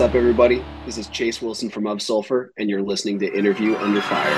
up, everybody? This is Chase Wilson from Of Sulfur, and you're listening to Interview Under Fire.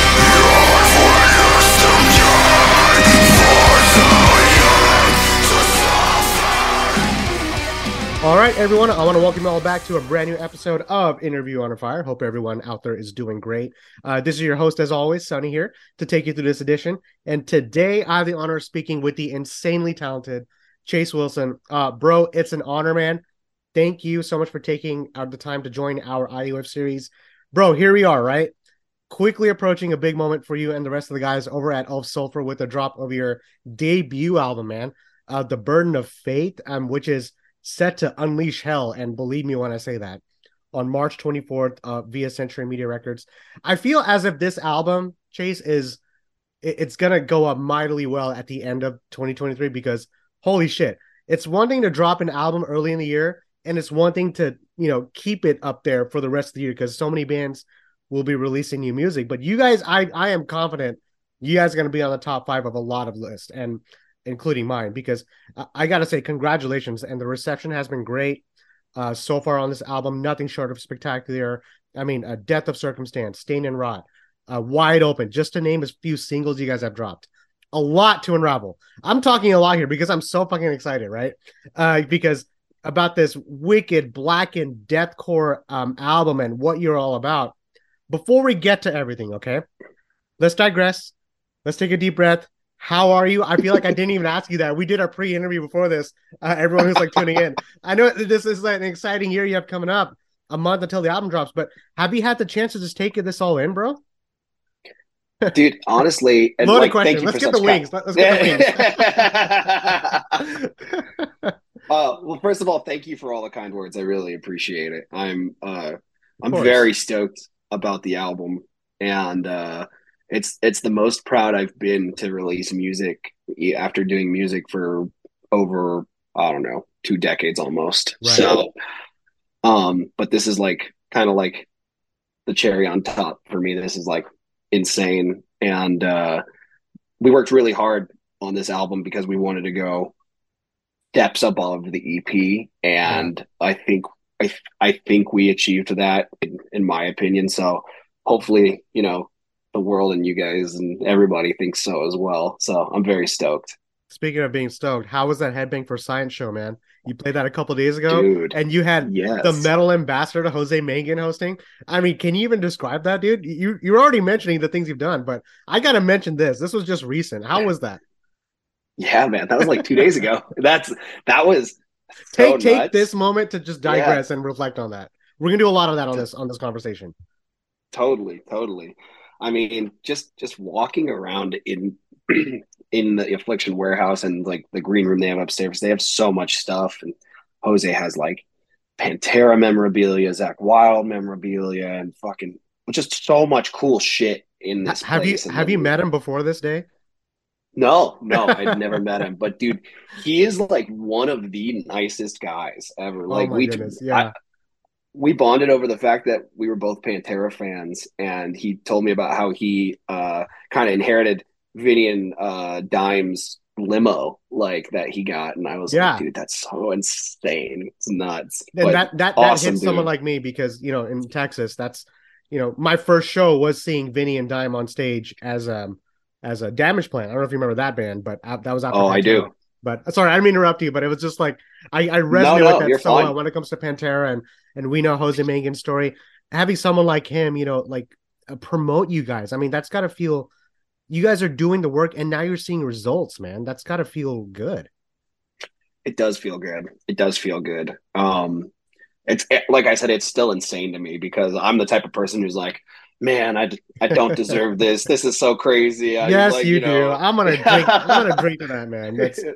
All right, everyone, I want to welcome you all back to a brand new episode of Interview Under Fire. Hope everyone out there is doing great. This is your host, as always, Sonny here, to take you through this edition. And today, I have the honor of speaking with the insanely talented Chase Wilson. Bro, it's an honor, man. Thank you so much for taking the time to join our IUF series. Bro, here we are, right? Quickly approaching a big moment for you and the rest of the guys over at Of Sulfur with the drop of your debut album, man. The Burden of Faith, which is set to unleash hell, and believe me when I say that, on March 24th via Century Media Records. I feel as if this album, Chase, it's going to go up mightily well at the end of 2023 because, holy shit, it's one thing to drop an album early in the year, and it's one thing to, keep it up there for the rest of the year because so many bands will be releasing new music. But you guys, I am confident you guys are going to be on the top 5 of a lot of lists, and including mine, because I got to say congratulations. And the reception has been great so far on this album. Nothing short of spectacular. I mean, Death of Circumstance, Stain and Rot, Wide Open, just to name a few singles you guys have dropped. A lot to unravel. I'm talking a lot here because I'm so fucking excited, right? Because about this wicked blackened deathcore album and what you're all about. Before we get to everything, okay? Let's digress. Let's take a deep breath. How are you? I feel like I didn't even ask you that. We did our pre-interview before this. Everyone who's like tuning in. I know this is like an exciting year you have coming up, a month until the album drops, but have you had the chance to just take this all in, bro? Dude, honestly, and loaded question. Let's get the wings. Let's get the wings. Well, first of all, thank you for all the kind words. I really appreciate it. I'm very stoked about the album, and it's the most proud I've been to release music after doing music for over, I don't know, 2 decades almost. Right. So, but this is like kind of like the cherry on top for me. This is like insane. And we worked really hard on this album because we wanted to go depths up all of the EP. And I think we achieved that in my opinion. So hopefully, the world and you guys and everybody thinks so as well. So I'm very stoked. Speaking of being stoked, how was that Headbang for Science show, man? You played that a couple days ago, dude, and you had the metal ambassador, Jose Mangan, hosting. I mean, can you even describe that, dude? You're already mentioning the things you've done, but I got to mention this. This was just recent. How was that? Yeah, man, that was like 2 days ago. That was so take this moment to just digress and reflect on that. We're gonna do a lot of that on this conversation. Totally. I mean, just walking around in the Affliction warehouse and like the green room they have upstairs, they have so much stuff. And Jose has like Pantera memorabilia, Zakk Wylde memorabilia, and fucking just so much cool shit in this place. Have you met him before this day? No, I'd never met him. But dude, he is like one of the nicest guys ever. Like we bonded over the fact that we were both Pantera fans, and he told me about how he kind of inherited Vinny and Dime's limo like that he got, and I was like, dude, that's so insane. It's nuts. And that awesome, hits someone like me because in Texas, that's my first show was seeing Vinny and Dime on stage as a Damage Plan. I don't know if you remember that band, but that was after. Oh, Pantera. I do. But sorry, I didn't mean to interrupt you, but it was just like I resonate with that so well when it comes to Pantera, and we know Jose Mangan's story. Having someone like him, promote you guys. I mean, that's got to feel. You guys are doing the work, and now you're seeing results, man. That's got to feel good. It does feel good. It's like I said, it's still insane to me because I'm the type of person who's like, man, I don't deserve this. This is so crazy. Yes, you do. I'm gonna drink to that, man.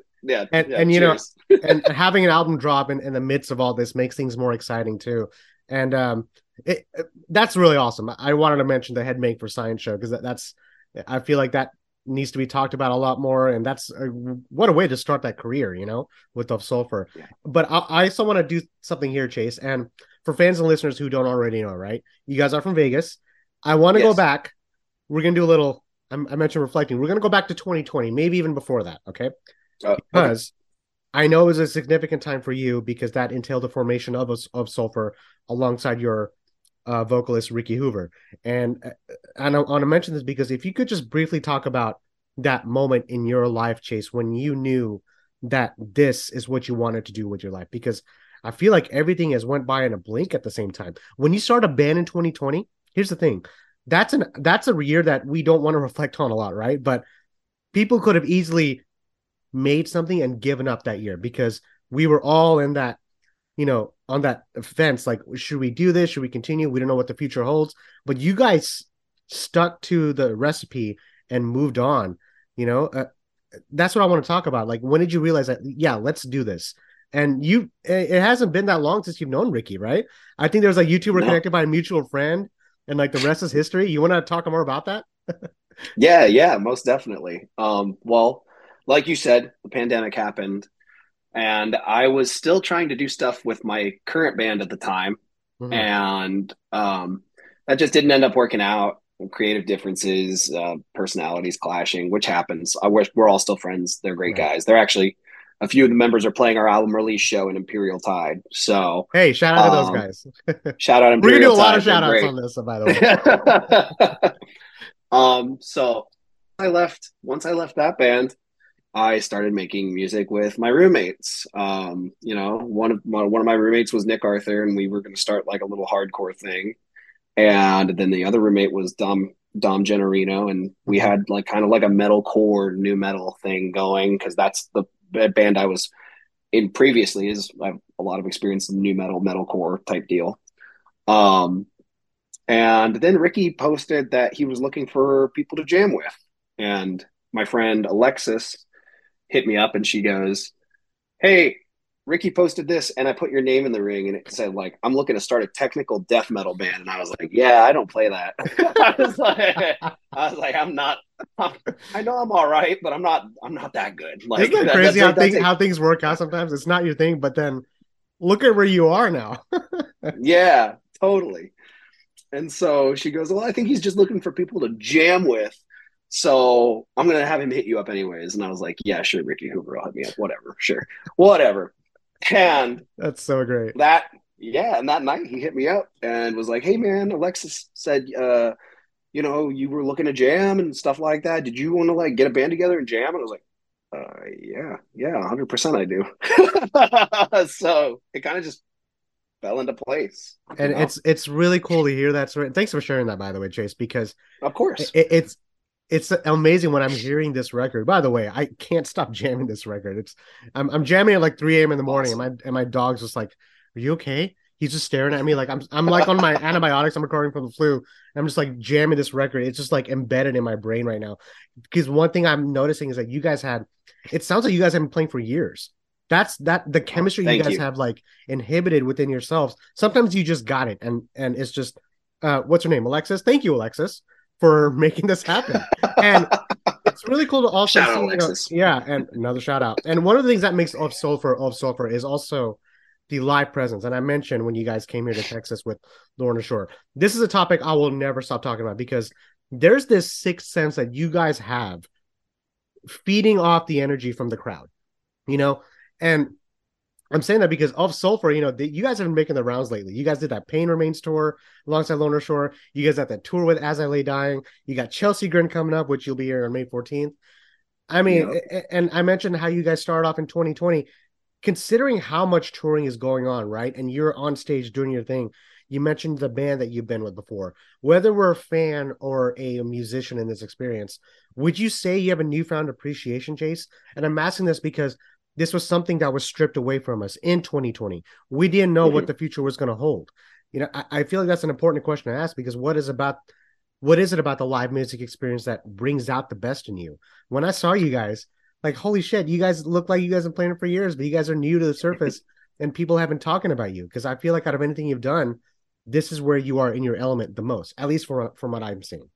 And having an album drop in the midst of all this makes things more exciting too. And that's really awesome. I wanted to mention the Headbang for Science show because I feel like that needs to be talked about a lot more, and that's what a way to start that career, with Of Sulfur. Yeah. But I also want to do something here, Chase, and for fans and listeners who don't already know, right? You guys are from Vegas. I want to go back. We're gonna do a little. I mentioned reflecting. We're gonna go back to 2020, maybe even before that, okay? Because I know it was a significant time for you because that entailed the formation of Sulfur alongside your vocalist Ricky Hoover. And I want to mention this because if you could just briefly talk about that moment in your life, Chase, when you knew that this is what you wanted to do with your life, because I feel like everything has went by in a blink at the same time. When you start a band in 2020, here's the thing. That's a year that we don't want to reflect on a lot, right? But people could have easily made something and given up that year because we were all in that, on that fence. Like, should we do this? Should we continue? We don't know what the future holds. But you guys stuck to the recipe and moved on. You know, that's what I want to talk about. Like, when did you realize that? Yeah, let's do this. And it hasn't been that long since you've known Ricky, right? I think there's like you two were connected by a mutual friend, and like the rest is history. You want to talk more about that? Yeah, most definitely. Well, like you said, the pandemic happened, and I was still trying to do stuff with my current band at the time, Mm-hmm. and that just didn't end up working out. Creative differences, personalities clashing, which happens. I wish we're all still friends. They're great Right. guys. They're actually a few of the members are playing our album release show in Imperial Tide. So, Hey, shout out to those um, guys. shout out We're gonna Imperial do a lot of Tide. They're shout outs great. on this, by the way. So once I left that band, I started making music with my roommates. One of my roommates was Nick Arthur, and we were going to start like a little hardcore thing. And then the other roommate was Dom Generino, and we Mm-hmm. had like kind of like a metalcore new metal thing going because that's the band I was in previously. Is I have a lot of experience in new metalcore type deal. Um, and then Ricky posted that he was looking for people to jam with. And my friend Alexis hit me up and she goes, "Hey, Ricky posted this and I put your name in the ring and it said like I'm looking to start a technical death metal band." And I was like, "Yeah, I don't play that." I was like, I know I'm all right, but I'm not that good. Isn't Like that that, crazy that's how it. That's things it. how things work out sometimes? It's not your thing, but then look at where you are now. Yeah, totally. And so she goes, "Well, I think he's just looking for people to jam with. So I'm gonna have him hit you up anyways." And I was like, "Yeah, sure, Ricky Hoover will hit me up. Whatever, sure, whatever." And That's so great. that, yeah, and that night he hit me up and was like, "Hey man, Alexis said, you were looking to jam and stuff like that. Did you want to like get a band together and jam?" And I was like, yeah, 100% I do." So it kind of just fell into place, And it's really cool to hear that story. Thanks for sharing that, by the way, Chase, because Of it, course. it's amazing when I'm hearing this record. By the way, I can't stop jamming this record. I'm jamming at like 3 a.m. in the morning, and Awesome. my dog's just like, "Are you okay?" He's just staring at me like I'm like on my antibiotics. I'm recovering from the flu. I'm just like jamming this record. It's just like embedded in my brain right now. Because one thing I'm noticing is that you guys had. It sounds like you guys have been playing for years. That the Oh, chemistry you thank guys you. have like inhibited within yourselves. Sometimes you just got it, and it's just what's her name, Alexis? Thank you, Alexis, for making this happen. And it's really cool to also Shout out see, Alexis. yeah, and another shout out. And one of the things that makes of Sulfur is also the live presence. And I mentioned when you guys came here to Texas with Lorna Shore. This is a topic I will never stop talking about because there's this sixth sense that you guys have feeding off the energy from the crowd, you know? And I'm saying that because of Sulfur, you guys have been making the rounds lately. You guys did that Pain Remains tour alongside Loner Shore. You guys had that tour with As I Lay Dying. You got Chelsea Grin coming up, which you'll be here on May 14th. I mean, Yep. and I mentioned how you guys started off in 2020. Considering how much touring is going on, right? And you're on stage doing your thing. You mentioned the band that you've been with before. Whether we're a fan or a musician in this experience, would you say you have a newfound appreciation, Chase? And I'm asking this because this was something that was stripped away from us in 2020. We didn't know what Mhm. the future was going to hold. I feel like that's an important question to ask because what is it about the live music experience that brings out the best in you? When I saw you guys, like, holy shit, you guys look like you guys have been playing it for years, but you guys are new to the surface and people have been talking about you. Because I feel like out of anything you've done, this is where you are in your element the most, at least from what I'm seeing.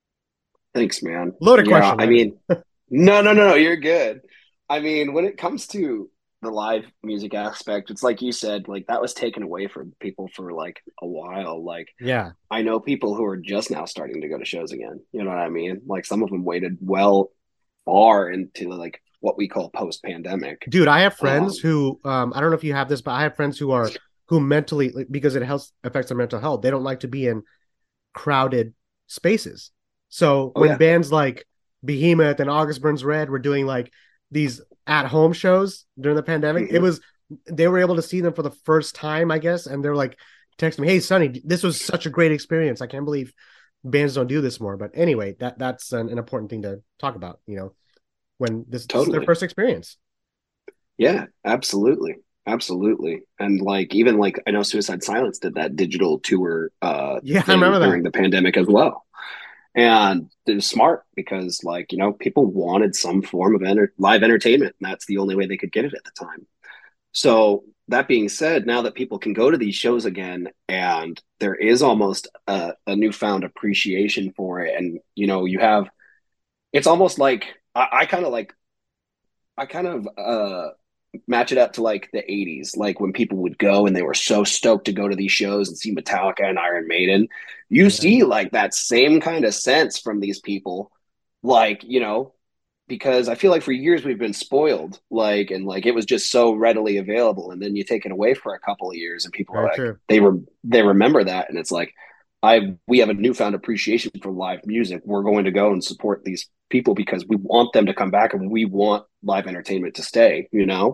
Thanks, man. Loaded Yeah, question, I I know. mean, no, you're good. I mean, when it comes to the live music aspect, it's like you said, like that was taken away from people for like a while. Like Yeah. I know people who are just now starting to go to shows again. You know what I mean? Like some of them waited well far into like what we call post pandemic. Dude, I have friends who I don't know if you have this, but I have friends who mentally, because it helps affects their mental health, they don't like to be in crowded spaces. So when bands like Behemoth and August Burns Red were doing like these at home shows during the pandemic, they were able to see them for the first time, I guess, and they're like texting me, "Hey, Sonny, this was such a great experience. I can't believe bands don't do this more." But anyway, that's an important thing to talk about, when this is their first experience. Yeah, absolutely. Absolutely. And like even like I know Suicide Silence did that digital tour I remember during the pandemic as well. And it was smart because like, people wanted some form of live entertainment, and that's the only way they could get it at the time. So that being said, now that people can go to these shows again, and there is almost a newfound appreciation for it, and you have, it's almost like I kind of like I kind of match it up to like the 80s, like when people would go and they were so stoked to go to these shows and see Metallica and Iron Maiden. You see like that same kind of sense from these people, like, because I feel like for years we've been spoiled, like, and like it was just so readily available, and then you take it away for a couple of years and people are like, they remember that, and it's like, we have a newfound appreciation for live music. We're going to go and support these people because we want them to come back and we want live entertainment to stay,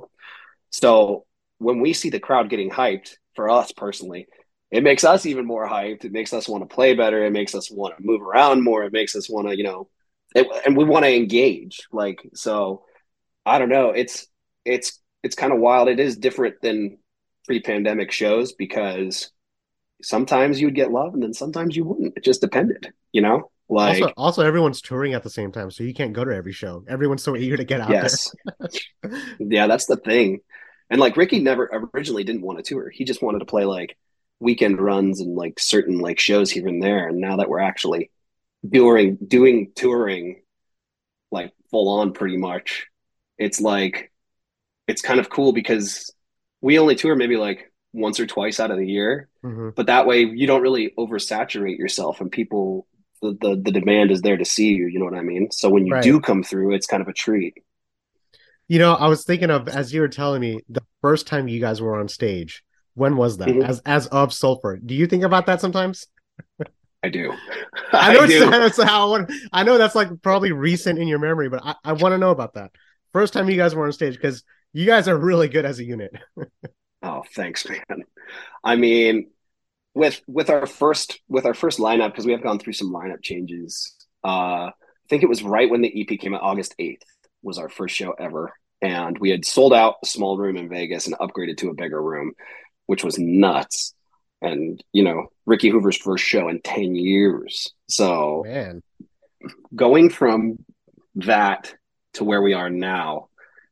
So when we see the crowd getting hyped, for us personally, it makes us even more hyped. It makes us want to play better. It makes us want to move around more. It makes us want to, and we want to engage. Like, so I don't know. It's kind of wild. It is different than pre-pandemic shows because sometimes you would get love and then sometimes you wouldn't. It just depended, like also everyone's touring at the same time, so you can't go to every show. Everyone's so eager to get out there. Yeah, that's the thing. And like Ricky never originally didn't want to tour. He just wanted to play like weekend runs and like certain like shows here and there. And now that we're actually doing touring like full on pretty much, it's like it's kind of cool because we only tour maybe like once or twice out of the year. But that way you don't really oversaturate yourself, and people, the demand is there to see you. You know what I mean? So when you do come through, it's kind of a treat. I was thinking of, as you were telling me, the first time you guys were on stage. When was that? As of Sulfur. Do you think about that sometimes? I do. I know I know that's like probably recent in your memory, but I want to know about that. First time you guys were on stage, because you guys are really good as a unit. Oh, thanks, man. I mean, with our first lineup, because we have gone through some lineup changes. I think it was right when the EP came out, August 8th was our first show ever, and we had sold out a small room in Vegas and upgraded to a bigger room, which was nuts. And Ricky Hoover's first show in 10 years. So man, going from that to where we are now,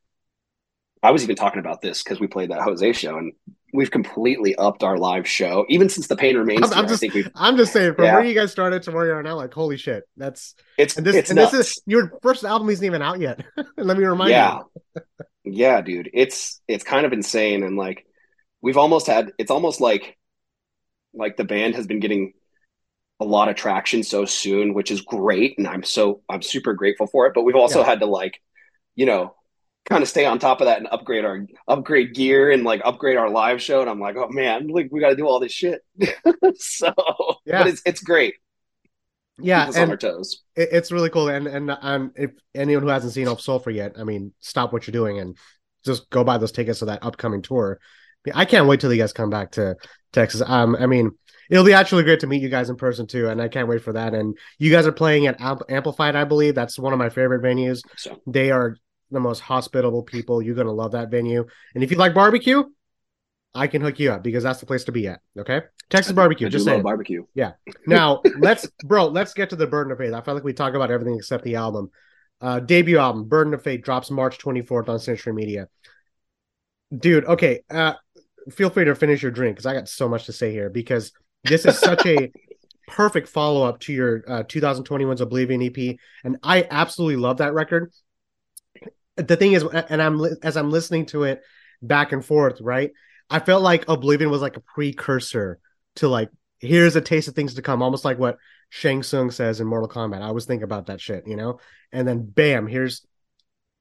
I was even talking about this because we played that Jose show, and we've completely upped our live show. Even since the Pain Remains, I'm just saying, from where you guys started to where you are now, like, holy shit, this is your first album isn't even out yet. Let me remind you. Yeah, dude, it's kind of insane, and like we've almost had, it's almost like the band has been getting a lot of traction so soon, which is great, and I'm super grateful for it. But we've also had to like, kind of stay on top of that and upgrade gear and like upgrade our live show. And I'm like, oh man, like we got to do all this shit. So, but it's great. Yeah, keep us on our toes. It's really cool. And if anyone who hasn't seen Of Sulfur yet, I mean, stop what you're doing and just go buy those tickets to that upcoming tour. I can't wait till you guys come back to Texas. I mean, it'll be actually great to meet you guys in person too, and I can't wait for that. And you guys are playing at Amplified, I believe. That's one of my favorite venues. So. They are the most hospitable people. You're gonna love that venue. And if you like barbecue, I can hook you up because that's the place to be at. Okay, Texas barbecue. Just saying, barbecue. Yeah. Now let's get to the Burden of Faith. I feel like we talk about everything except the album. Debut album, Burden of Faith, drops March 24th on Century Media. Dude, okay. Feel free to finish your drink because I got so much to say here, because this is such a perfect follow-up to your 2021's Oblivion EP, and I absolutely love that record. The thing is, and as I'm listening to it back and forth, right, I felt like Oblivion was like a precursor to like, here's a taste of things to come, almost like what Shang Tsung says in Mortal Kombat. I was thinking about that shit, and then bam, here's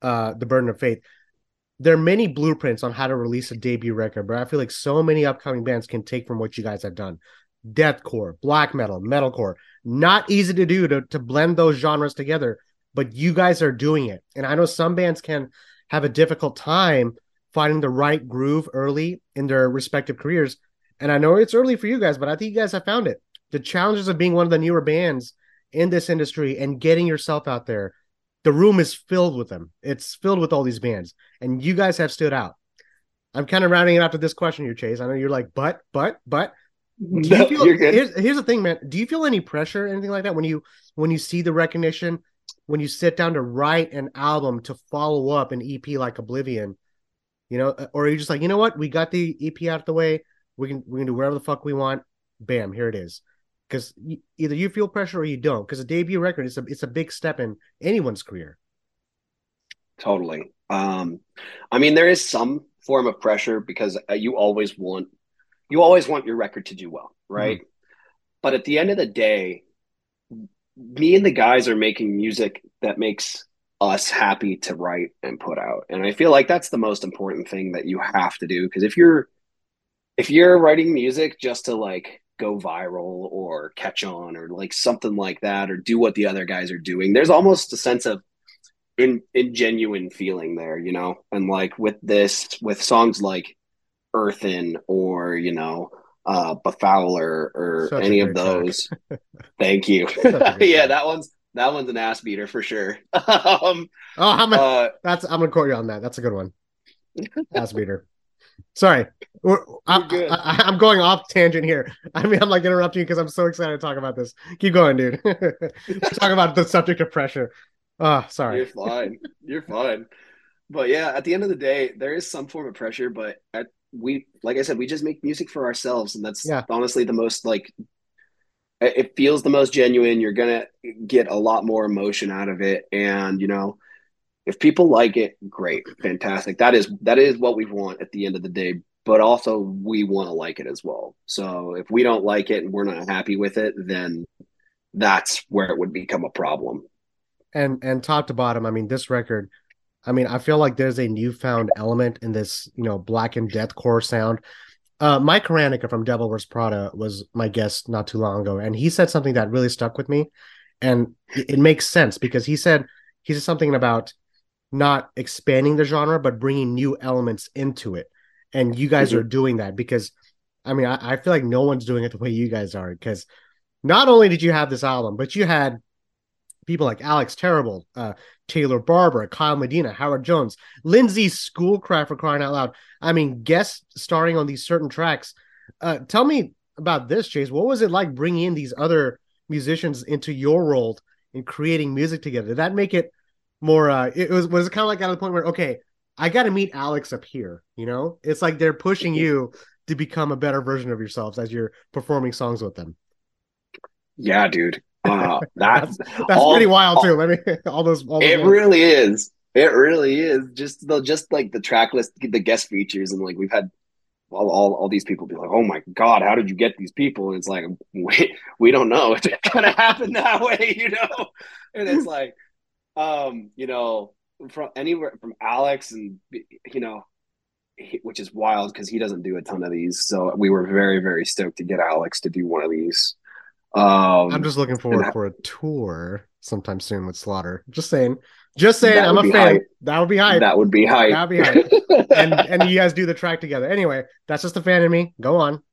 The Burden of Faith, there are many blueprints on how to release a debut record, but I feel like so many upcoming bands can take from what you guys have done. Deathcore, black metal, metalcore, not easy to do to blend those genres together, but you guys are doing it. And I know some bands can have a difficult time finding the right groove early in their respective careers. And I know it's early for you guys, but I think you guys have found it. The challenges of being one of the newer bands in this industry and getting yourself out there, the room is filled with them. It's filled with all these bands, and you guys have stood out. I'm kind of rounding it after this question here, Chase. I know you're like, but. Do you feel, you're good. Here's the thing, man. Do you feel any pressure, anything like that, when you see the recognition, when you sit down to write an album to follow up an EP like Oblivion, or are you just like, you know what, we got the EP out of the way, we can do whatever the fuck we want, bam, here it is. Because either you feel pressure or you don't. Because a debut record it's a big step in anyone's career. Totally. I mean, there is some form of pressure because you always want your record to do well, right? Mm-hmm. But at the end of the day, me and the guys are making music that makes us happy to write and put out. And I feel like that's the most important thing that you have to do. Because if you're writing music just to like go viral or catch on or like something like that, or do what the other guys are doing, there's almost a sense of ingenuine feeling there, and like with songs like Earthen or Befouler or such any of those. Thank you. Yeah, that one's an ass beater for sure. I'm gonna quote you on that. That's a good one. Ass beater. Sorry, I'm going off tangent here. I mean, I'm like interrupting you because I'm so excited to talk about this. Keep going, dude. Talk about the subject of pressure. Oh, sorry. You're fine. But yeah, at the end of the day, there is some form of pressure, but like I said, we just make music for ourselves, and that's honestly the most like. It feels the most genuine. You're gonna get a lot more emotion out of it, and if people like it, great, fantastic. That is what we want at the end of the day. But also, we want to like it as well. So if we don't like it and we're not happy with it, then that's where it would become a problem. And top to bottom, I mean, this record, I feel like there's a newfound element in this, black and deathcore sound. Mike Karanica from Devil Wears Prada was my guest not too long ago, and he said something that really stuck with me, and it makes sense because he said something about not expanding the genre but bringing new elements into it, and you guys are doing that because, I feel like no one's doing it the way you guys are, because not only did you have this album, but you had people like Alex Terrible, Taylor Barber, Kyle Medina, Howard Jones, Lindsay Schoolcraft, for crying out loud. Guests starring on these certain tracks. Tell me about this, Chase. What was it like bringing in these other musicians into your world and creating music together? Did that make it more? Was it kind of like at the point where, okay, I got to meet Alex up here? It's like they're pushing you to become a better version of yourselves as you're performing songs with them. Yeah, dude. That's pretty wild too. All those really is. It really is. Just like the track list, the guest features, and like we've had all these people be like, "Oh my god, how did you get these people?" And it's like we don't know. It kind of happened that way, And it's like, from anywhere from Alex, and which is wild because he doesn't do a ton of these. So we were very, very stoked to get Alex to do one of these. I'm just looking forward for a tour sometime soon with Slaughter. Just saying. I'm a fan. Hype. That would be hype. That would be hype. and you guys do the track together. Anyway, that's just a fan in me. Go on.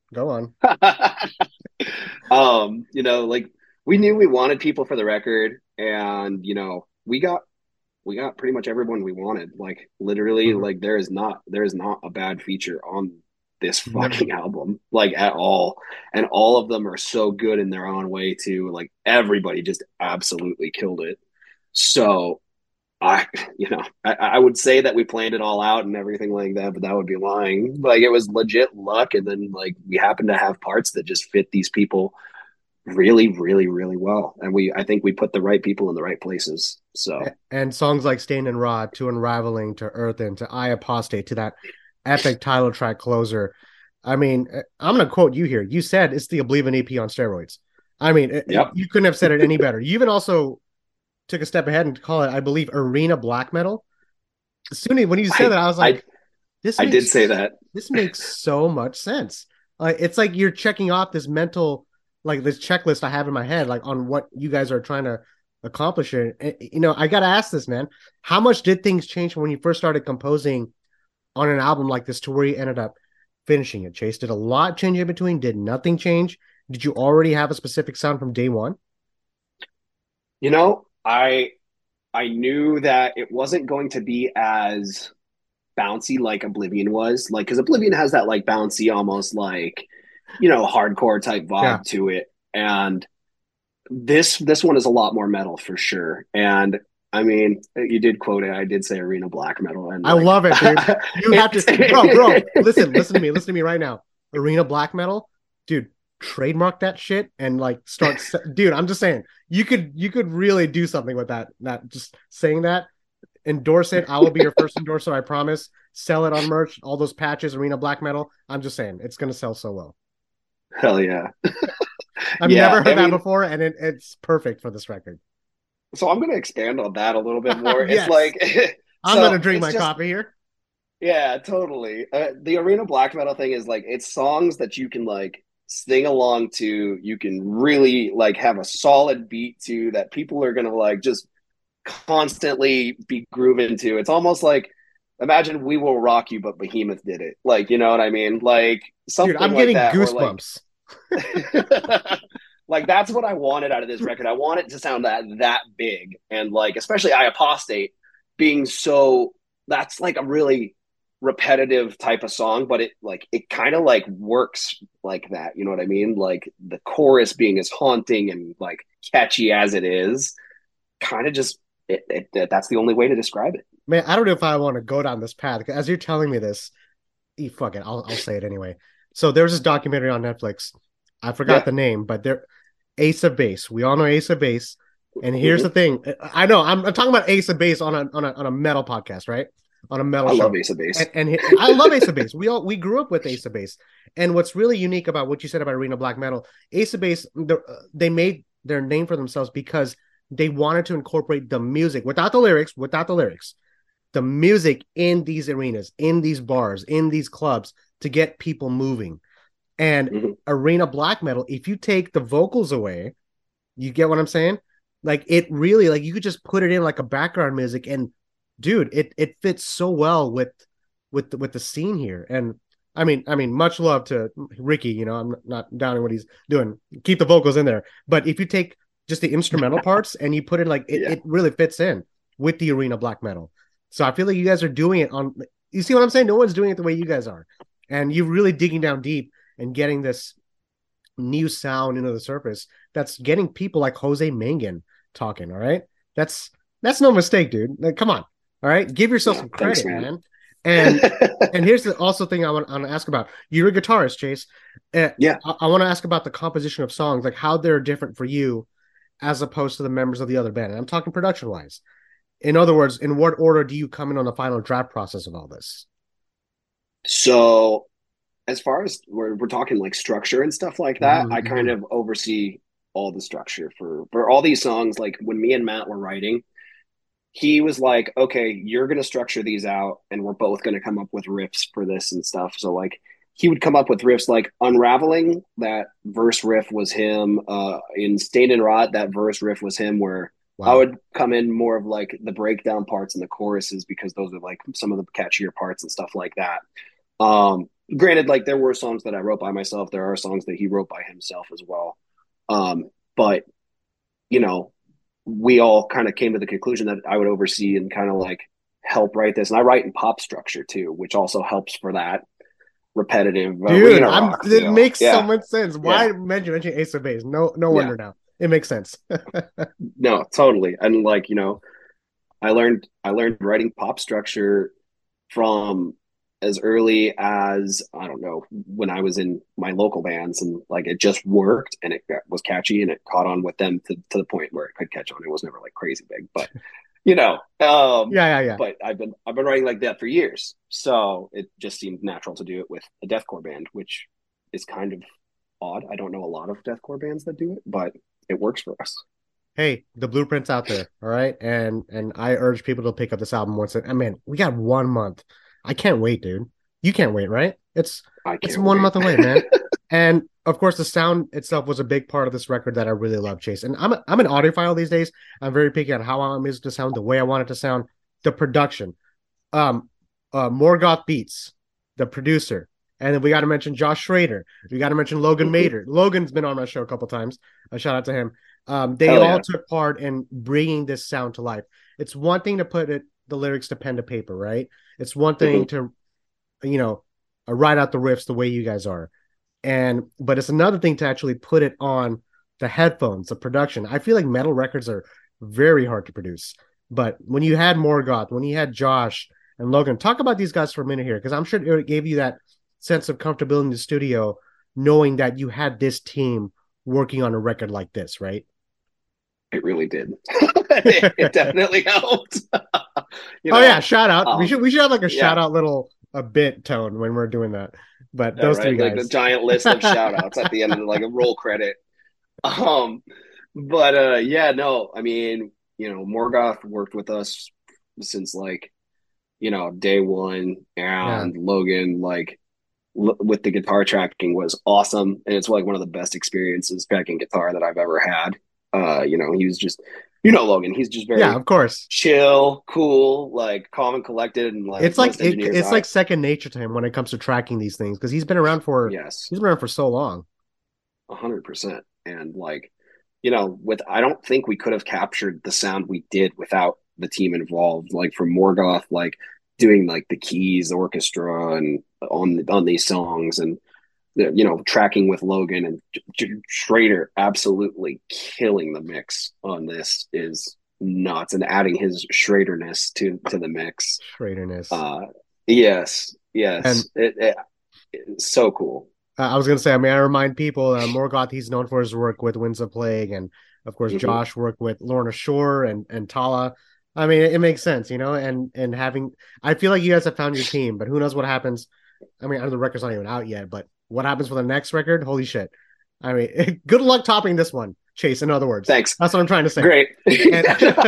Like we knew we wanted people for the record, and we got pretty much everyone we wanted. Like literally, like there is not a bad feature on this fucking album, like at all, and all of them are so good in their own way too. Like everybody just absolutely killed it. So I would say that we planned it all out and everything like that, but that would be lying. Like it was legit luck, and then like we happened to have parts that just fit these people really, really, really well, and I think we put the right people in the right places. So and songs like Stained and Raw to Unraveling to Earthen to I Apostate to that epic title track closer. I'm gonna quote you here. You said it's the Oblivion EP on steroids. Yep. You couldn't have said it any better. You even also took a step ahead and call it, I believe, arena black metal. Suni, when you said I that, I was I like, this I did say makes that. this makes so much sense. It's like you're checking off this mental, like this checklist I have in my head, like on what you guys are trying to accomplish here. I got to ask this, man. How much did things change when you first started composing on an album like this to where you ended up finishing it, Chase? Did a lot change in between? Did nothing change? Did you already have a specific sound from day one? You know, I knew that it wasn't going to be as bouncy like Oblivion was, like because Oblivion has that like bouncy, almost like hardcore type Yeah. vibe to it, and this one is a lot more metal for sure. And I mean, you did quote it. I did say arena black metal, and I like love it, dude. You have to, it's bro. Listen to me right now. Arena black metal, dude. Trademark that shit and like dude. I'm just saying, you could really do something with that. Not just saying that. Endorse it. I will be your first endorser. I promise. Sell it on merch. All those patches, arena black metal. I'm just saying, it's gonna sell so well. hell yeah, I've yeah. never I heard that mean, before, and it's perfect for this record. so I'm gonna expand on that a little bit more. It's Yes, like I'm gonna so drink it's my just coffee here. yeah, totally. The arena black metal thing is like it's songs that you can like sing along to. You can really like have a solid beat to that people are gonna like just constantly be grooving to. It's almost like imagine We Will Rock You, but Behemoth did it. Like, you know what I mean? Like Dude, something I'm like getting that, or like goosebumps. like that's what I wanted out of this record. I want it to sound that big, and like especially I Apostate being so that's like a really repetitive type of song, but it kind of like works like that. You know what I mean? Like the chorus being as haunting and like catchy as it is, kind of just that's the only way to describe it. Man, I don't know if I want to go down this path. As you're telling me this, fuck it, I'll say it anyway. So there's this documentary on Netflix. I forgot Yeah. the name, but there Ace of Base. We all know Ace of Base. And here's the Mm-hmm. thing. I know I'm talking about Ace of Base on a metal podcast, right? On a metal I love show. Ace of Base. And I love Ace of Base. We grew up with Ace of Base. And what's really unique about what you said about Arena Black Metal, Ace of Base, they made their name for themselves because they wanted to incorporate the music without the lyrics, the music in these arenas, in these bars, in these clubs to get people moving. And Mm-hmm. arena black metal, if you take the vocals away, you get what I'm saying? Like it really, like you could just put it in like a background music, and dude, it fits so well with the scene here. And I mean, much love to Ricky. I'm not downing what he's doing. Keep the vocals in there, but if you take just the instrumental parts and you put it like it, Yeah. it really fits in with the arena black metal. So I feel like you guys are doing it on. You see what I'm saying? No one's doing it the way you guys are, and you're really digging down deep and getting this new sound into the surface that's getting people like Jose Mangan talking. All right, that's no mistake, dude. Like, come on, all right, give yourself Yeah. some Thanks, credit, man. man. And here's the also thing I want to ask about. You're a guitarist, Chase. Yeah. I want to ask about the composition of songs, like how they're different for you as opposed to the members of the other band. And I'm talking production wise. In other words, in what order do you come in on the final draft process of all this? So as far as we're talking like structure and stuff like that, I kind Mm-hmm. of oversee all the structure for all these songs. Like when me and Matt were writing, he was like, okay, you're going to structure these out and we're both going to come up with riffs for this and stuff. So like he would come up with riffs like Unraveling, that verse riff was him. In Stained and Rot, that verse riff was him, where I Wow. would come in more of like the breakdown parts and the choruses because those are like some of the catchier parts and stuff like that. Granted, like there were songs that I wrote by myself. There are songs that he wrote by himself as well. But you know, we all kind of came to the conclusion that I would oversee and kind of like help write this. And I write in pop structure too, which also helps for that repetitive Dude, arena rock it feel. makes so Yeah, much sense. Why yeah, mention Ace of Base? No yeah. wonder now. It makes sense. No, totally. And like, I learned writing pop structure from as early as I don't know when I was in my local bands, and like it just worked and was catchy and it caught on with them to the point where it could catch on. It was never like crazy big, but you know, um, Yeah, yeah, yeah. but I've been writing like that for years, so it just seemed natural to do it with a deathcore band, which is kind of odd. I don't know a lot of deathcore bands that do it, but it works for us. hey, the blueprint's out there, all right? And I urge people to pick up this album once. I mean, we got 1 month. I can't wait, dude. You can't wait, right? I It's can't one wait. month away, man. And of course, the sound itself was a big part of this record that I really love, Chase. And I'm an audiophile these days. I'm very picky on how I want music to sound, the way I want it to sound, the production. Um, Morgoth Beats, the producer, and then we got to mention Josh Schrader. We got to mention Logan Mader. Logan's been on my show a couple times. A shout out to him. They Hell all yeah. took part in bringing this sound to life. It's one thing to put the lyrics to pen to paper, right? It's one thing to, you know, write out the riffs the way you guys are, but it's another thing to actually put it on the headphones, the production. I feel like metal records are very hard to produce, but when you had Morgoth, when you had Josh and Logan, talk about these guys for a minute here, because I'm sure it gave you that sense of comfortability in the studio, knowing that you had this team working on a record like this, right? It really did. It definitely helped. Oh yeah, shout out. We should have like a shout Yeah, out little a bit tone when we're doing that. But yeah, those three right. Like the guys. giant list of shout outs at the end of like a roll credit. Um, but yeah, no, I mean, Morgoth worked with us since like, day one, Yeah. and Logan, like with the guitar tracking was awesome. And it's like one of the best experiences tracking guitar that I've ever had. He was just, Logan, he's just Yeah, very of course. chill, cool, like calm and collected. And like most engineers, It's like second nature to him when it comes to tracking these things, because yes, he's been around for so long. 100%. And like, I don't think we could have captured the sound we did without the team involved. Like from Morgoth, like doing like the keys, the orchestra, and on these songs, and tracking with Logan and Schrader absolutely killing the mix on this is nuts, and adding his Schraderness to the mix. Schraderness. Uh, yes, And yes, it's so cool. I was gonna say, I mean, I remind people, Morgoth, he's known for his work with Winds of Plague, and of course, Hmm. Josh worked with Lorna Shore and Tala. I mean, it makes sense, and having, I feel like you guys have found your team, but who knows what happens. I mean, I know the record's not even out yet, but what happens for the next record? Holy shit! I mean, good luck topping this one, Chase. In other words, Thanks. that's what I'm trying to say. Great. And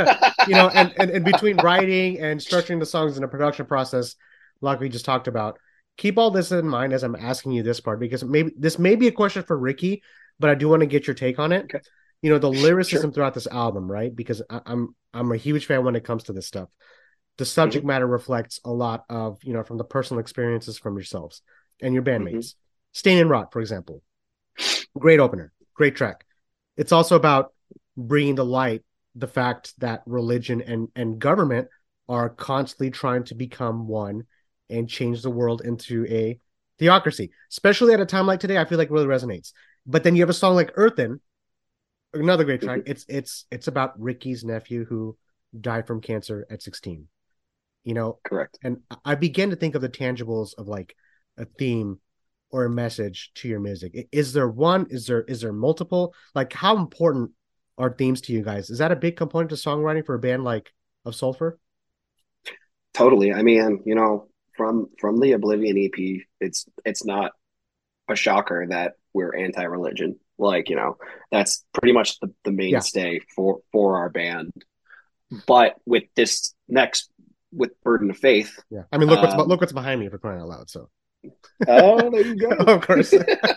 and between writing and structuring the songs in the production process, like we just talked about, keep all this in mind as I'm asking you this part, because maybe this may be a question for Ricky, but I do want to get your take on it. Okay. The lyricism Sure. throughout this album, right? Because I'm a huge fan when it comes to this stuff. The subject Hmm. matter reflects a lot of, from the personal experiences from yourselves and your Hmm. bandmates. Stain and Rot, for example, great opener, great track. It's also about bringing to light the fact that religion and government are constantly trying to become one and change the world into a theocracy. Especially at a time like today, I feel like really resonates. But then you have a song like Earthen, another great track. Hmm. It's about Ricky's nephew who died from cancer at 16. You know, Correct. and I began to think of the tangibles of like a theme or a message to your music. Is there one? Is there multiple? Like, how important are themes to you guys? Is that a big component of songwriting for a band like of Sulfur? Totally. I mean, from the Oblivion EP, it's not a shocker that we're anti-religion. Like, that's pretty much the Yeah, mainstay for our band. But with this next, with Burden of Faith, yeah. I mean, um, look what's behind me, for crying out loud. So, oh, there you go. of course.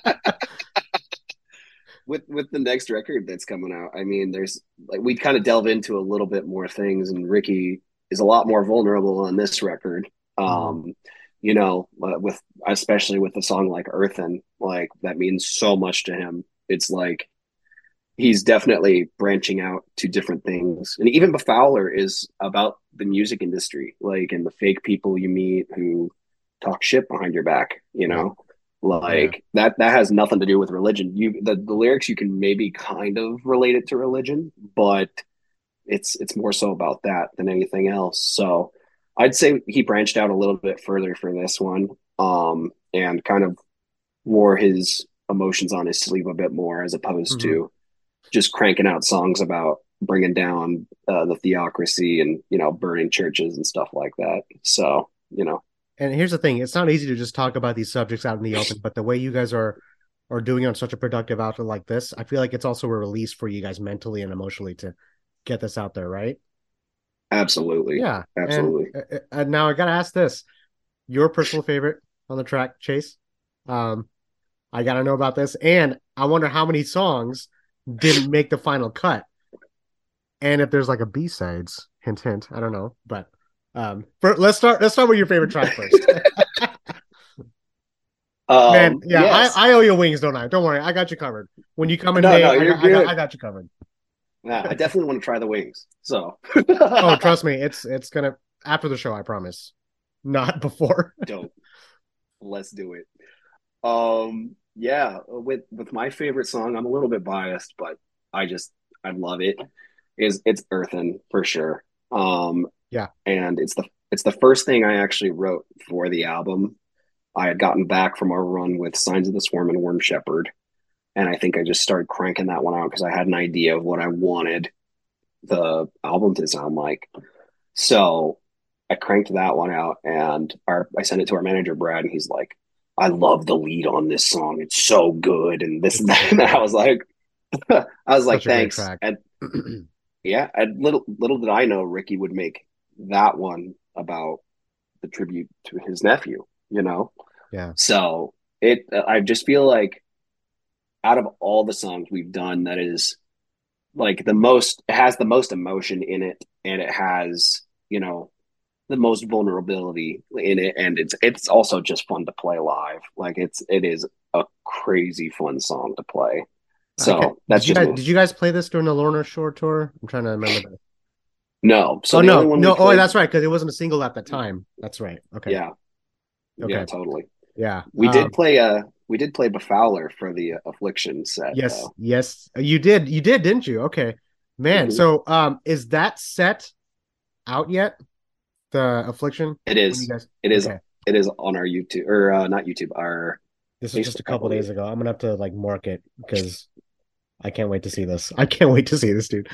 With the next record that's coming out, I mean, there's like we kind of delve into a little bit more things, and Ricky is a lot more vulnerable on this record. Mhm. With especially with a song like Earthen, like that means so much to him. It's like he's definitely branching out to different things. And even Befouler is about the music industry, like, and the fake people you meet who talk shit behind your back, Yeah, yeah. like that has nothing to do with religion. The lyrics, you can maybe kind of relate it to religion, but it's more so about that than anything else. So I'd say he branched out a little bit further for this one, and kind of wore his emotions on his sleeve a bit more, as opposed Hmm. to just cranking out songs about bringing down the theocracy and burning churches and stuff like that. So And here's the thing: it's not easy to just talk about these subjects out in the open, but the way you guys are or doing it on such a productive outlet like this, I feel like it's also a release for you guys mentally and emotionally to get this out there, right? Absolutely. Yeah. Absolutely. And now I gotta ask this: your personal favorite on the track, Chase? Um, I gotta know about this, and I wonder how many songs didn't make the final cut, and if there's like a B sides. Hint, hint. I don't know, but let's start. Let's start with your favorite track first. Man, yeah, Yes. I owe you wings, don't I? Don't worry, I got you covered. When you come in No, May, no, you're good. I got you covered. Yeah, I definitely want to try the wings. So Oh, trust me, it's gonna after the show, I promise. Not before. dope. Let's do it. Yeah, with my favorite song, I'm a little bit biased, but I just I love it. It's Earthen for sure. Yeah. And it's the first thing I actually wrote for the album. I had gotten back from our run with Signs of the Swarm and Worm Shepherd, and I think I just started cranking that one out because I had an idea of what I wanted the album to sound like. So I cranked that one out, and I sent it to our manager Brad, and he's like, "I love the lead on this song. It's so good." And this and It's that. so And good. I was like, I was like, Such a great "Thanks." track. And yeah, and little did I know Ricky would make that one about the tribute to his nephew. You know, Yeah. so it. I just feel like out of all the songs we've done, that is like the most. It has the most emotion in it, and it has the most vulnerability in it, and it's also just fun to play live. Like it is a crazy fun song to play. Okay. So that's just me. Did you guys play this during the Lorna Shore tour? I'm trying to remember that. No, so Oh the only no, one we no. Oh, played, that's right, because it wasn't a single at the time. That's right. Okay. yeah, yeah, Okay. totally. Yeah. We did play Befouler for the Affliction set Yes, though. yes. You did. You did, didn't you? Okay. Man, Hmm. so is that set out yet? The Affliction? It When you is, guys it is, Okay. it is on our YouTube or not YouTube, our This was just a Facebook, I couple days believe. ago. I'm gonna have to like mark it because I can't wait to see this. I can't wait to see this, dude.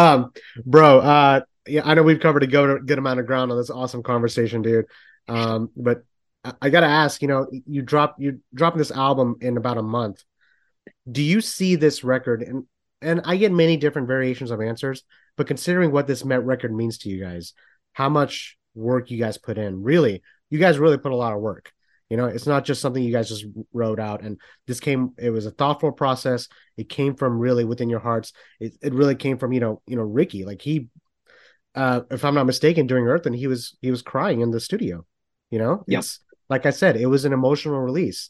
Bro, yeah, I know we've covered a good amount of ground on this awesome conversation, dude. But I gotta ask, you're dropping this album in about a month. Do you see this record and I get many different variations of answers, but considering what this Met record means to you guys, how much work you guys put in, really, you guys really put a lot of work. It's not just something you guys just wrote out, and it was a thoughtful process. It came from really within your hearts. It really came from, Ricky, like if I'm not mistaken, during Earth, and he was crying in the studio. Yep, It's like I said, it was an emotional release.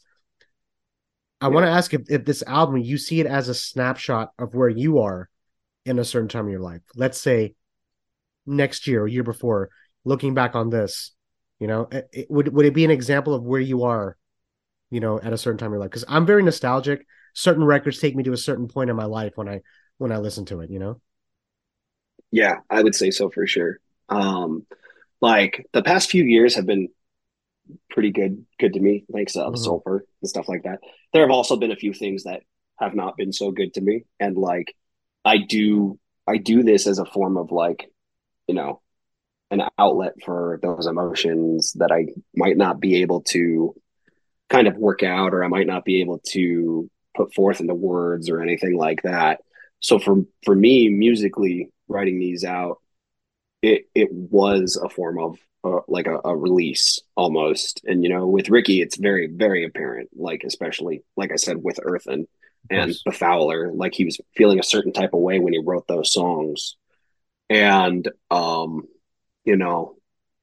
I want yep. to ask if this album, you see it as a snapshot of where you are in a certain time of your life. Let's say next year or year before, looking back on this, would it be an example of where you are, at a certain time of your life? Because I'm very nostalgic. Certain records take me to a certain point in my life when I listen to it. Yeah, I would say so for sure. Um, like the past few years have been pretty good to me, like Mm-hmm. Sulfur and stuff like that. There have also been a few things that have not been so good to me, and like I do I do this as a form of like you know an outlet for those emotions that I might not be able to kind of work out, or I might not be able to put forth into words or anything like that. So for me, musically writing these out, it was a form of like a release almost. And with Ricky, it's very apparent. Like especially like I said with Earthen Of and course. Befouler, like he was feeling a certain type of way when he wrote those songs. And you know,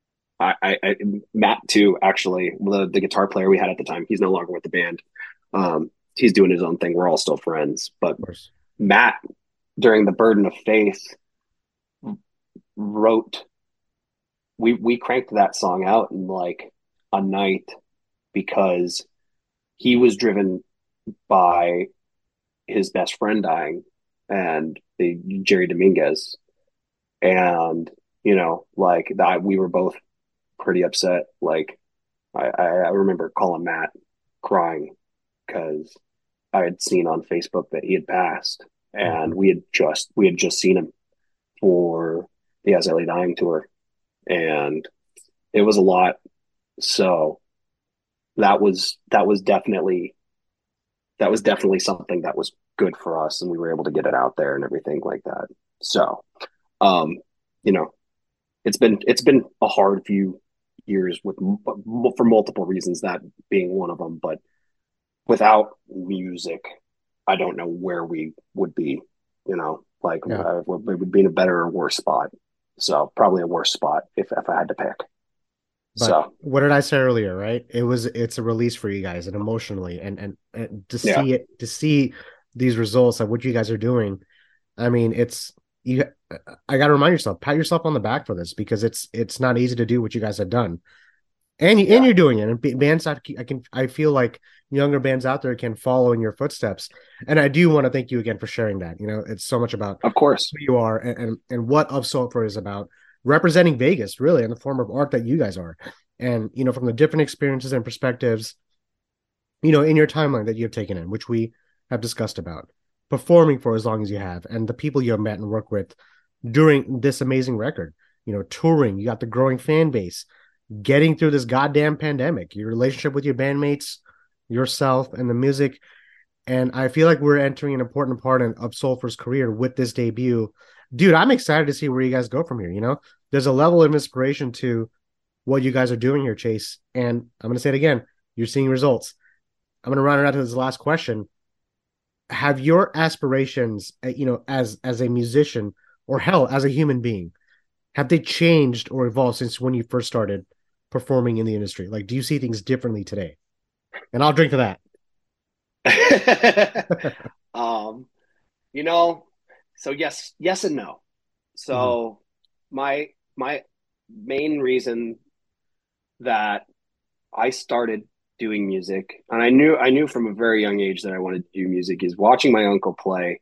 I Matt too. Actually, the guitar player we had at the time, he's no longer with the band. He's doing his own thing. We're all still friends, but Of course. Matt during the Burden of Faith wrote we cranked that song out in like a night because he was driven by his best friend dying and the Jerry Dominguez, and like that we were both pretty upset. Like I remember calling Matt crying because I had seen on Facebook that he had passed, and Mhm. we had just seen him for the As I Lay Dying tour, and it was a lot. So that was definitely that was definitely something that was good for us, and we were able to get it out there and everything like that. So, um, you know, it's been a hard few years with for multiple reasons, that being one of them. But without music, I don't know where we would be. Like Yeah. we would be in a better or worse spot. So probably a worse spot if I had to pick. But So what did I say earlier, right? It's a release for you guys and emotionally and yeah, to see these results of what you guys are doing. I mean, it's you I got to remind yourself, pat yourself on the back for this because it's not easy to do what you guys have done. And yeah, you're doing it. And bands I feel like younger bands out there can follow in your footsteps. And I do want to thank you again for sharing that. It's so much about of course, who you are and what Of Sulfur is about, representing Vegas really in the form of art that you guys are. And from the different experiences and perspectives, in your timeline that you have taken in, which we have discussed about, performing for as long as you have, and the people you have met and worked with during this amazing record, touring, you got the growing fan base, getting through this goddamn pandemic, your relationship with your bandmates, yourself, and the music. And I feel like we're entering an important part of Sulfur's career with this debut. Dude, I'm excited to see where you guys go from here. There's a level of inspiration to what you guys are doing here, Chase. And I'm going to say it again. You're seeing results. I'm going to round it out to this last question. Have your aspirations, as a musician, or hell, as a human being, have they changed or evolved since when you first started performing in the industry? Like, do you see things differently today? And I'll drink to that. um, you know, so yes and no. Mm-hmm. So my main reason that I started doing music, and I knew from a very young age that I wanted to do music, is watching my uncle play,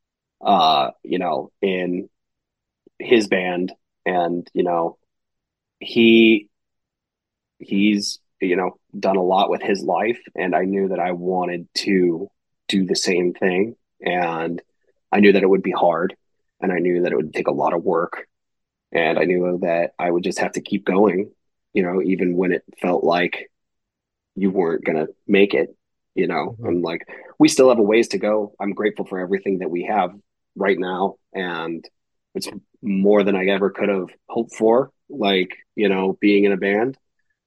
in his band, and he he's done a lot with his life, and I knew that I wanted to do the same thing, and I knew that it would be hard, and I knew that it would take a lot of work, and I knew that I would just have to keep going, even when it felt like you weren't going to make it, Mm-hmm. and like we still have a ways to go. I'm grateful for everything that we have right now, and it's more than I ever could have hoped for, like, being in a band.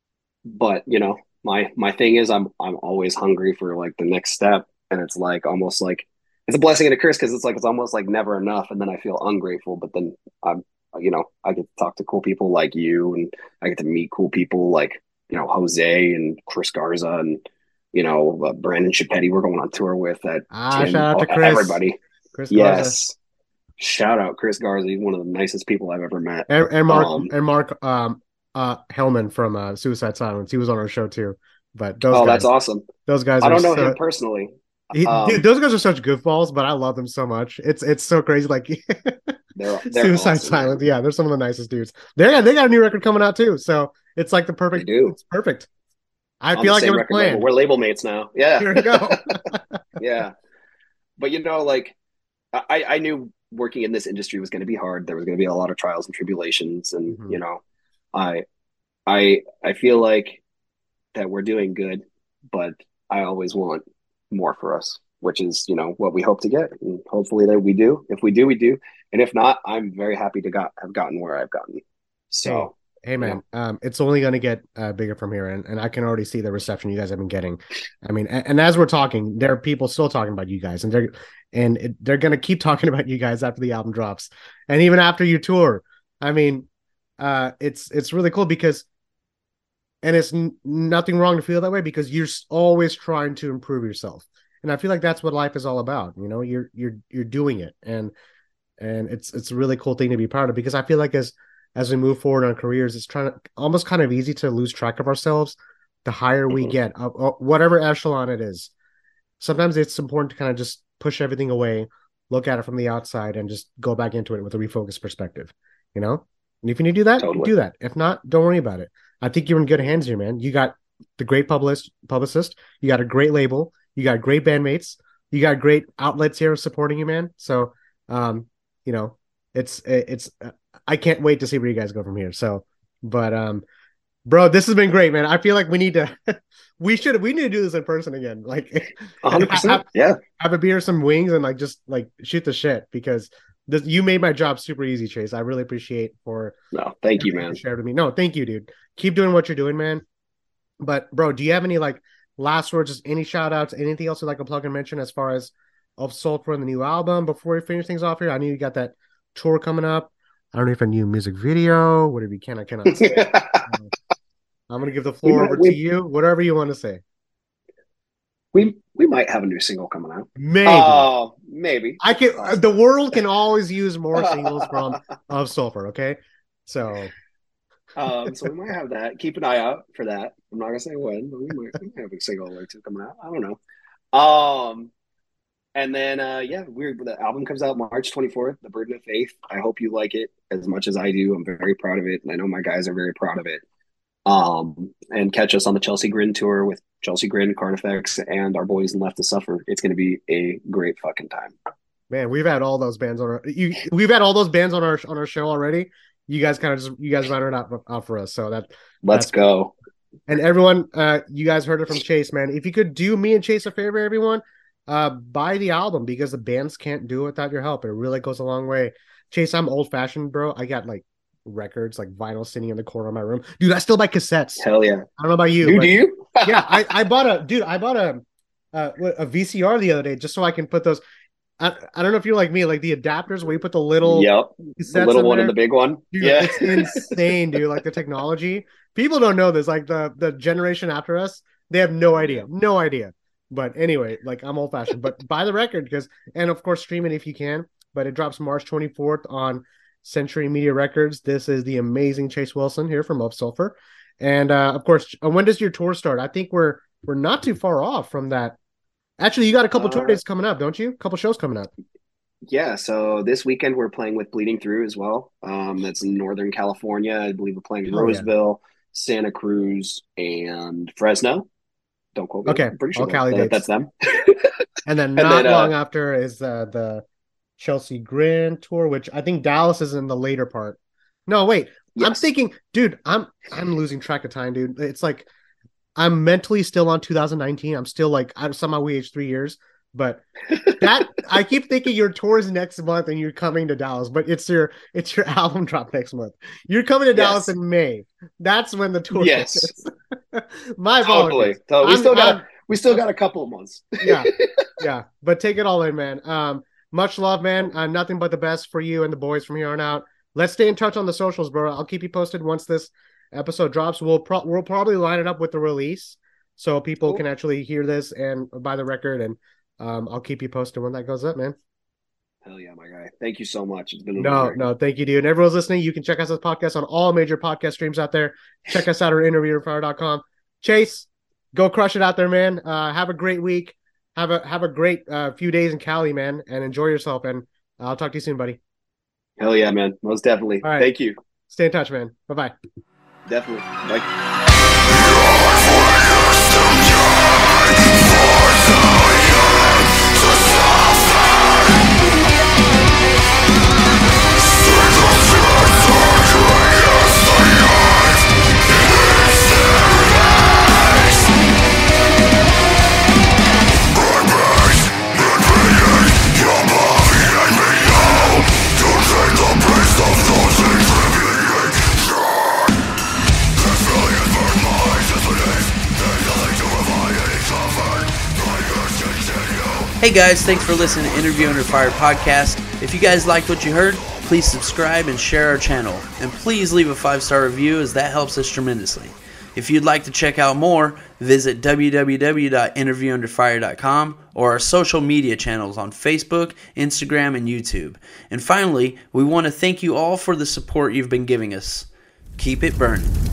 But my thing is I'm always hungry for like the next step, and it's like almost like it's a blessing and a curse, because it's like it's almost like never enough, and then I feel ungrateful. But then I'm I get to talk to cool people like you, and I get to meet cool people like Jose and Chris Garza, and Brandon Chipetti we're going on tour with, that Shout Tim, out to everybody. Chris Garza, Yes, shout out Chris Garza. He's one of the nicest people I've ever met. and um Mark Hellman from Suicide Silence. He was on our show too. But oh, that's awesome. those guys I are don't know him so personally. dude, um those guys are such goofballs, but I love them so much. It's so crazy. Like they're Suicide awesome, Silence, man. yeah, they're some of the nicest dudes. They got a new record coming out too, so it's like They do. it's perfect. I On feel the like it same was record label. planned. We're label mates now. Yeah. Here we go. Yeah. But like I knew working in this industry was going to be hard. There was going to be a lot of trials and tribulations, and Mhm. I I feel like that we're doing good, but I always want more for us, which is, what we hope to get. And hopefully that we do. If we do, we do. And if not, I'm very happy to have gotten where I've gotten. Hey, So, hey, you know, man. It's only going to get bigger from here, and I can already see the reception you guys have been getting. I mean, and as we're talking, there are people still talking about you guys, and they're going to keep talking about you guys after the album drops, and even after you tour. I mean, it's really cool because, and it's nothing wrong to feel that way because you're always trying to improve yourself, and I feel like that's what life is all about. You're doing it, and it's a really cool thing to be proud of because I feel like as we move forward on careers, it's trying to almost kind of easy to lose track of ourselves the higher we mhm, get, whatever echelon it is. Sometimes it's important to kind of just push everything away, look at it from the outside, and just go back into it with a refocused perspective, you know? And if you need to do that, totally. do that. If not, don't worry about it. I think you're in good hands here, man. You got the great publicist, you got a great label, you got great bandmates, you got great outlets here supporting you, man. So, um, you know, it's I can't wait to see where you guys go from here. So, but Bro, this has been great, man. I feel like we need to we need to do this in person again. Like 100%. Yeah. Have a beer, some wings, and like just like shoot the shit because you made my job super easy, Chase. I really appreciate for No, thank you, man. Shared with me. No, thank you, dude. Keep doing what you're doing, man. But bro, do you have any like last words, just any shout outs, anything else you'd like to plug and mention as far as of Sulfur and the new album before we finish things off here? I know you got that tour coming up. I don't know if a new music video, whatever you can, I cannot say. I'm gonna give the floor over to you. Whatever you want to say. We might have a new single coming out. Maybe. Maybe. I can. The world can always use more singles from of Sulfur. Okay, so. So we might have that. Keep an eye out for that. I'm not gonna say when, but we might have a single or two coming out. I don't know. And then the album comes out March 24th, The Burden of Faith. I hope you like it as much as I do. I'm very proud of it, and I know my guys are very proud of it. And catch us on the Chelsea Grin tour with Chelsea Grin, Carnifex, and our boys in Left to Suffer. It's going to be a great fucking time. Man, we've had all those bands on our show already. You guys rounded out for us, so let's go. And everyone, you guys heard it from Chase, man. If you could do me and Chase a favor, everyone, buy the album because the bands can't do it without your help. It really goes a long way. Chase, I'm old fashioned, bro. I got like records, like vinyl sitting in the corner of my room. Dude, I still buy cassettes. Hell yeah. I don't know about you. Do you? Yeah, I bought a VCR the other day just so I can put those. I don't know if you're like me, like the adapters where you put the little the little one and the big one. Dude, it's insane, dude. Like the technology. People don't know this. Like the generation after us, they have no idea. But anyway, like I'm old fashioned. But buy the record and of course stream it if you can. But it drops March 24th on Century Media Records. This is the amazing Chase Wilson here from Of Sulfur. And of course, when does your tour start? I think we're not too far off from that. Actually, you got a couple tour dates coming up, don't you? A couple shows coming up. Yeah, so this weekend we're playing with Bleeding Through as well. That's in Northern California. I believe we're playing in Roseville, Santa Cruz, and Fresno. Don't quote me. Okay, I'm pretty sure that's them. And then long after is the Chelsea Grin tour, which I think Dallas is in the later part. No, wait. Yes. I'm thinking, dude, I'm losing track of time, dude. It's like I'm mentally still on 2019. I'm still like somehow we aged 3 years, but that I keep thinking your tour's next month and you're coming to Dallas, but it's your album drop next month. You're coming to Dallas in May. That's when the tour is. My apologies. Totally. We still got a couple of months. yeah. But take it all in, man. Much love, man. Nothing but the best for you and the boys from here on out. Let's stay in touch on the socials, bro. I'll keep you posted once this episode drops. We'll probably line it up with the release so people can actually hear this and buy the record. And I'll keep you posted when that goes up, man. Hell yeah, my guy. Thank you so much. It's been no, thank you, dude. And everyone's listening. You can check us as podcast on all major podcast streams out there. Check us out at interviewerfire.com. Chase, go crush it out there, man. Have a great week. Have a great few days in Cali, man, and enjoy yourself. And I'll talk to you soon, buddy. Hell yeah, man. Most definitely. All right. Thank you. Stay in touch, man. Bye-bye. Definitely. Bye. Hey guys, thanks for listening to Interview Under Fire podcast. If you guys liked what you heard, please subscribe and share our channel. And please leave a 5-star review as that helps us tremendously. If you'd like to check out more, visit www.interviewunderfire.com or our social media channels on Facebook, Instagram, and YouTube. And finally, we want to thank you all for the support you've been giving us. Keep it burning.